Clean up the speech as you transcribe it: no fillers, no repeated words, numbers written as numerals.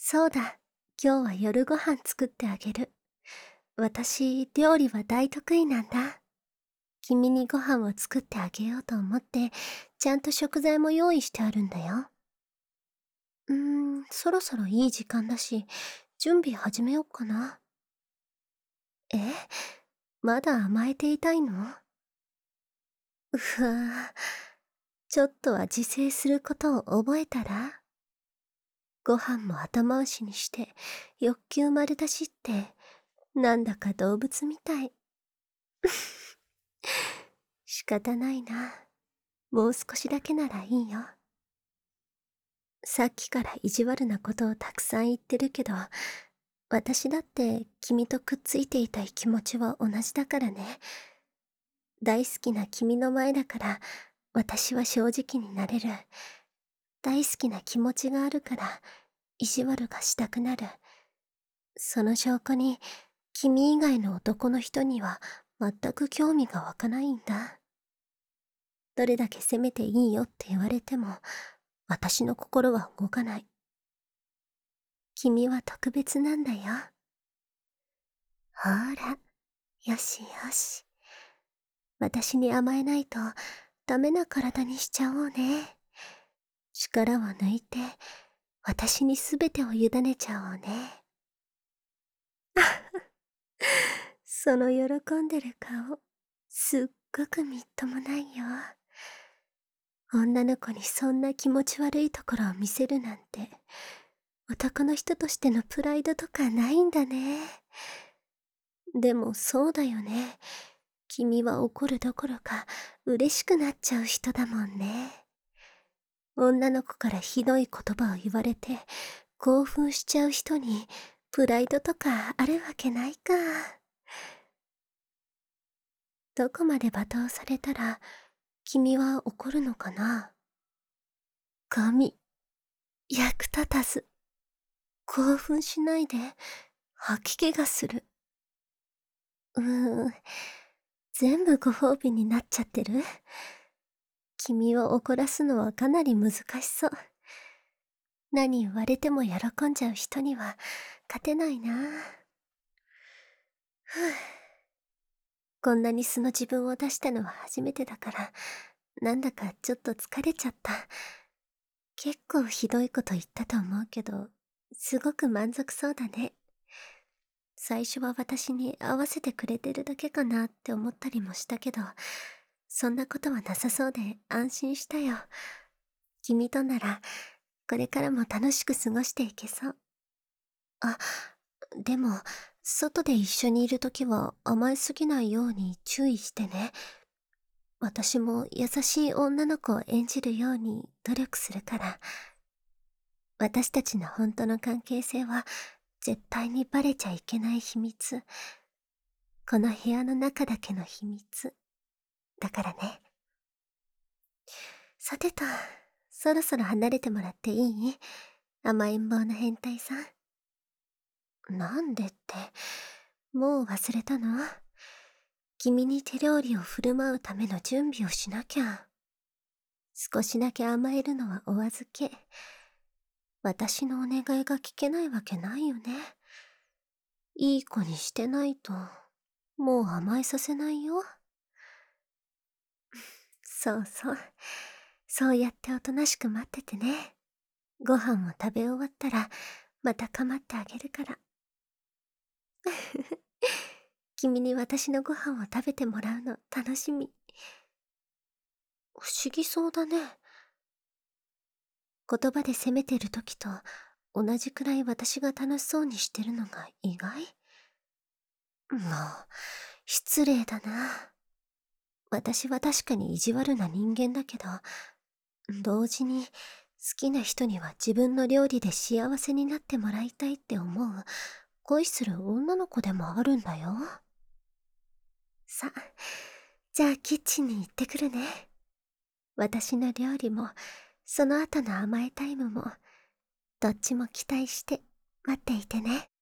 そうだ、今日は夜ご飯作ってあげる。私、料理は大得意なんだ。君にご飯を作ってあげようと思って、ちゃんと食材も用意してあるんだよ。そろそろいい時間だし、準備始めよっかな。え、まだ甘えていたいの？うわぁ、ちょっとは自制することを覚えたら？ご飯も後回しにして、欲求丸出しって、なんだか動物みたい。仕方ないな。もう少しだけならいいよ。さっきから意地悪なことをたくさん言ってるけど、私だって君とくっついていたい気持ちは同じだからね。大好きな君の前だから、私は正直になれる。大好きな気持ちがあるから、意地悪がしたくなる。その証拠に、君以外の男の人には全く興味が湧かないんだ。どれだけ責めていいよって言われても、私の心は動かない。君は特別なんだよ。ほら、よしよし。私に甘えないとダメな体にしちゃおうね。力を抜いて、私にすべてを委ねちゃおうね。その喜んでる顔、すっごくみっともないよ。女の子にそんな気持ち悪いところを見せるなんて、男の人としてのプライドとかないんだね。でもそうだよね。君は怒るどころか嬉しくなっちゃう人だもんね。女の子からひどい言葉を言われて興奮しちゃう人にプライドとかあるわけないか。どこまで罵倒されたら君は怒るのかな。神、役立たず。興奮しないで吐き気がする。全部ご褒美になっちゃってる？君を怒らすのはかなり難しそう。何言われても喜んじゃう人には勝てないな。ふぅ、こんなに素の自分を出したのは初めてだから、なんだかちょっと疲れちゃった。結構ひどいこと言ったと思うけど、すごく満足そうだね。最初は私に合わせてくれてるだけかなって思ったりもしたけど、そんなことはなさそうで安心したよ。君となら、これからも楽しく過ごしていけそう。あ、でも、外で一緒にいるときは甘えすぎないように注意してね。私も優しい女の子を演じるように努力するから。私たちの本当の関係性は絶対にバレちゃいけない秘密。この部屋の中だけの秘密。だからね。さてと、そろそろ離れてもらっていい？甘えん坊の変態さん。なんでって、もう忘れたの？君に手料理を振る舞うための準備をしなきゃ。少しだけ甘えるのはお預け。私のお願いが聞けないわけないよね。いい子にしてないと、もう甘えさせないよ。そうそう。そうやっておとなしく待っててね。ご飯を食べ終わったら、また構ってあげるから。君に私のご飯を食べてもらうの楽しみ。不思議そうだね。言葉で責めてる時と同じくらい私が楽しそうにしてるのが意外？もう、失礼だな。私は確かに意地悪な人間だけど、同時に好きな人には自分の料理で幸せになってもらいたいって思う恋する女の子でもあるんだよ。さ、じゃあキッチンに行ってくるね。私の料理も、その後の甘えタイムも、どっちも期待して待っていてね。